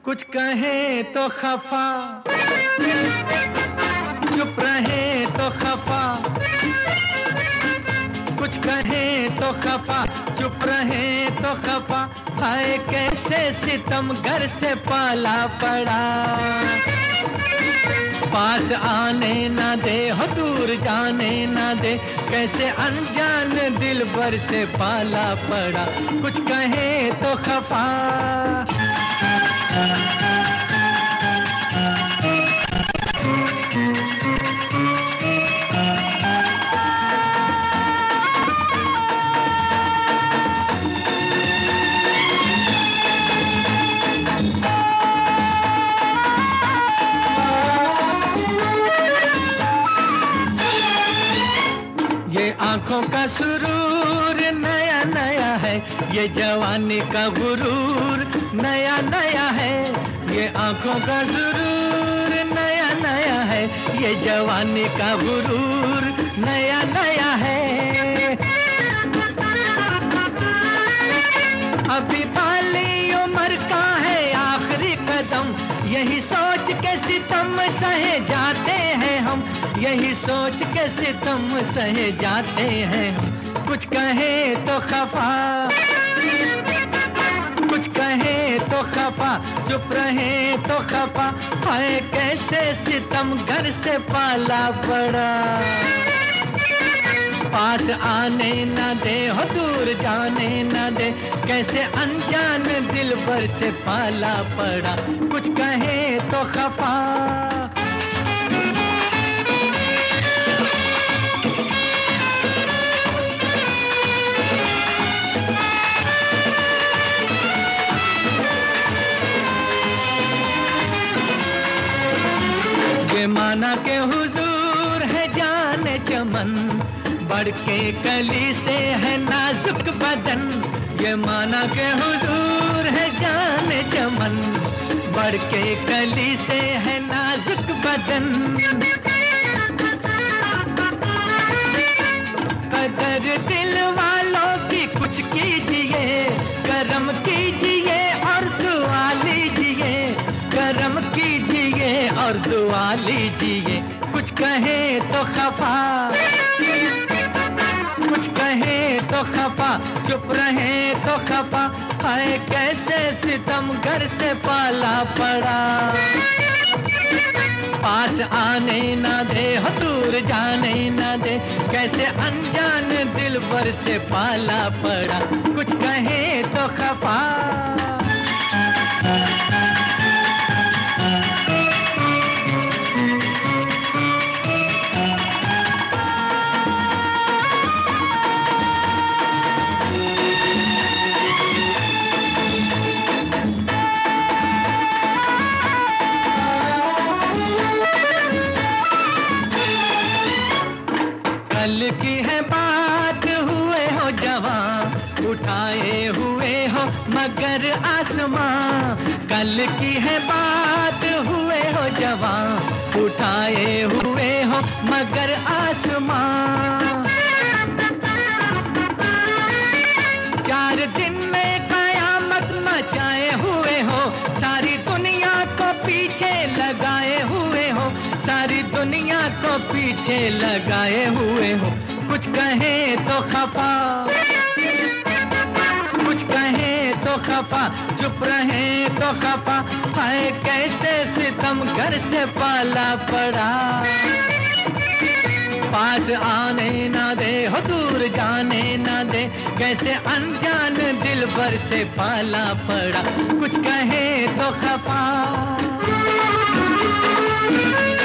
कुछ कहे तो खफा, चुप रहे तो खफा, कुछ कहे तो खफा, चुप रहे तो खफा। हाय कैसे सितम घर से पाला पड़ा, पास आने ना दे हो दूर जाने ना दे, कैसे अनजान दिल भर से पाला पड़ा। कुछ कहे तो खफा, ये आंखों का सुरूर नया नया है, ये जवानी का गुरूर नया नया है। ये आंखों का सुरूर नया नया है, ये जवानी का गुरूर नया नया है। अभी बाली उम्र का है आखिरी कदम, यही सोच के सितम सहे जाते हैं हम, यही सोच के सितम सहे जाते हैं हम। कुछ कहे तो खफा, कुछ कहे तो खफा, चुप रहे तो खफा। हाय कैसे सितम घर से पाला पड़ा, पास आने न दे हो दूर जाने न दे, कैसे अनजान दिल भर से पाला पड़ा। कुछ कहे तो खफा, ये माना के हुजूर है जाने चमन, बढ़ के कली से है नाजुक बदन। ये माना के हुजूर है जाने चमन, बढ़ के कली से है नाजुक बदन। कदर दिल वालों की कुछ कीजिए, करम कीजिए और दुआ लीजिए, करम कीजिए और दुआ लीजिए। कुछ कहे तो खफा, कुछ कहे तो खफा, चुप रहे तो खफा। हाय कैसे सितम घर से पाला पड़ा, पास आने ना दे हो दूर जाने ना दे, कैसे अनजान दिल भर से पाला पड़ा। कुछ कहे तो खफा, कल की है बात हुए हो जवां, उठाए हुए हो मगर आसमां। कल की है बात हुए हो जवां, उठाए हुए हो मगर आसमां। 4 दिन में कयामत मचाए हुए हो, सारी दुनिया को पीछे लगाए हुए हो, सारी दुनिया को पीछे लगाए हुए हो। कुछ कहे तो खफा, कुछ कहे तो खफा, चुप रहे तो खफा। हाय कैसे सितम घर से पाला पड़ा, पास आने ना दे हो दूर जाने ना दे, कैसे अनजान दिल भर से पाला पड़ा। कुछ कहे तो खफा।